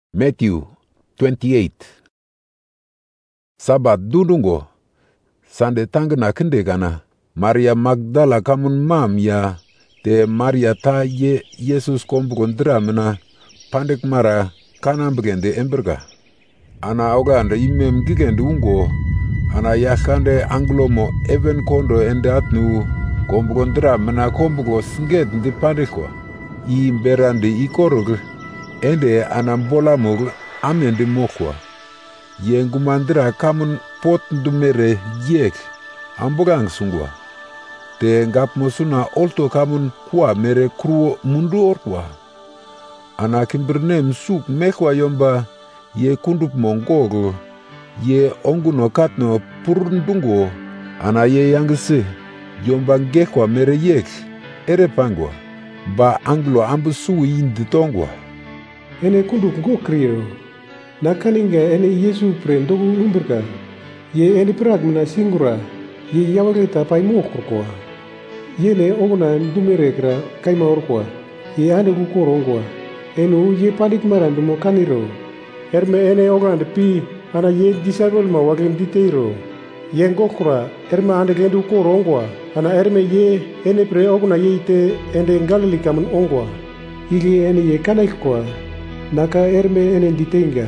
Matthew 28. Sabat dundungo sande tangna kende gana Maria Magdala kamun mam ya te Maria ta ye Yesus kombugondra mena pandek mara kana begende emberga ana oganda imem gigende ungo ana yakande anglomo even kondo ende atnu kombugondra mena kombugo singed ndi pandekwa I berande ikorog ende anambola mog amende mokwa yengumandra kamun pot dumere yek ambogang sungwa te ngap mosuna olto kamun kwa mere kruo mundu ortwa ana kimbernem suk mekwa yomba ye kundup mongogo ye onguno katno purndungo ana ye yangse yomba ngekwa mere yek ere pangwa ba anglo ambusu inditongwa ene kunduk ngo kriyo nakaninga ene Yesu prendogu umberka ye ene prag mena singura ye yawageta pai mokurkwa ye ne oguna ndumerekra kaima orkwa ye ande kukorongwa enu ye padik marandu mo kaniro erme ene oganda pi ana ye disable ma wagem diteiro ye ngokura erme ande gendu korongwa ana erme ye ene pre oguna ye ite ende Galili kamun ongwa ili ene ye kanaikwa naka erme ene ditenga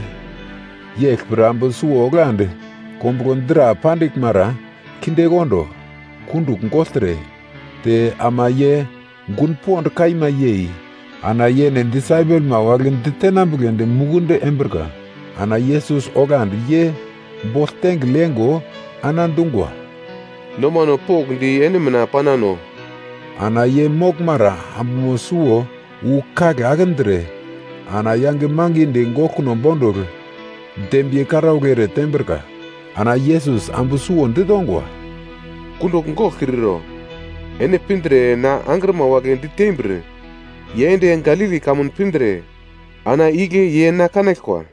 yek brambo suo grande kombugondra pandik mara kinde gondo kunduk ngostre te amaye gun pond kaima ye ana yene disciple ma wagen ditenambugende mugunde emberga ana Yesus ogand ye bosteng lengo anandungwa nomano pok ndi ene mena panano ana ye mokmara ammosuo ukage agendre ana yange manginde ngokuno bondog dembie karaugere temberka ana Yesus ambusuo ndidongwa kundok ngokiriro ene pindre na angrama wagen ditembre yende Galili kamun pindre ana ige ye na kanekwa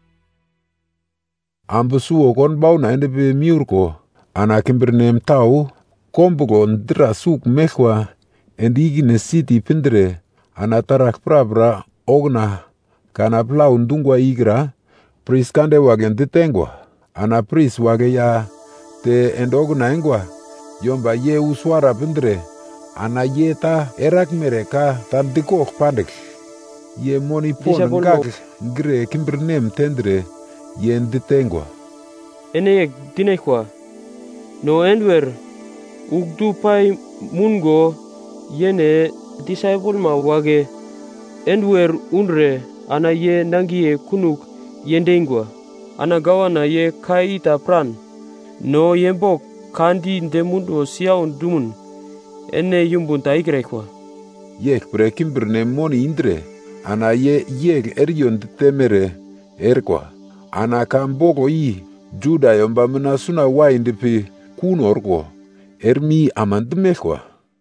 ambusuo kon bauna ende be miurko ana kimbernem tau kombugo ndra suk mekwa endigi ne city pindre ana tarak prabra ogna kana plau ndungwa igra pris kande wagen ditengwa ana pris wage ya te endogna engwa yomba ye uswara pindre ana ye ta erak mereka tandiko pandek ye moni pon gag gre kimbernem tendre ye ditengwa ene yek dinekwa no enwer ugdu pai mungo yene disciple ma wage enwer unre ana ye nangie kunuk yendengwa ana gawana ye kaita pran no yembok kandi ndemundo siaun dumun ene yumbun taigrekwa yek pre kimberne moni indre ana ye yek erion temere erkwa ana kambogo yi juda yomba mena suna waindipi kunorko ermi amandmekwa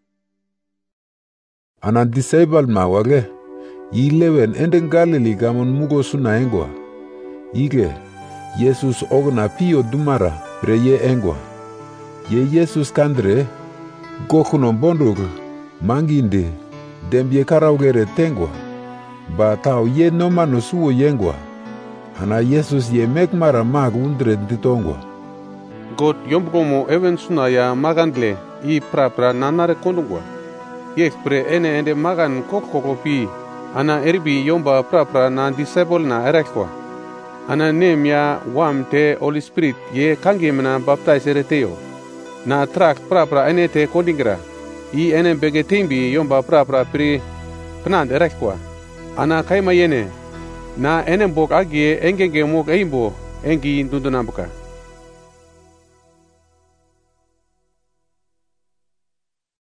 ana disciple ma wage yilewen ende Galili gamon mugo suna engwa ige Yesus ogna pio dumara pre ye engwa ye Yesus kandre gokuno bondog manginde dembie karaugere tengwa ba tau ye nomano suo yengwa ana Yesus ye mekmara mag undre ditongwa God yombomo even suna ya magandle I prapra nanare kondungwa ye pre ene ende magan kokoko pi ana erbi yomba prapra na disciple na erekwa ana nem ya wam te Holy Spirit ye kange mena baptize ereteo na trak prapra ene te kondingra I ene begetembi yomba prapra pri pnand erekwa ana kaima yene na ene bok agie engenge mok eimbo engi ndundunambuka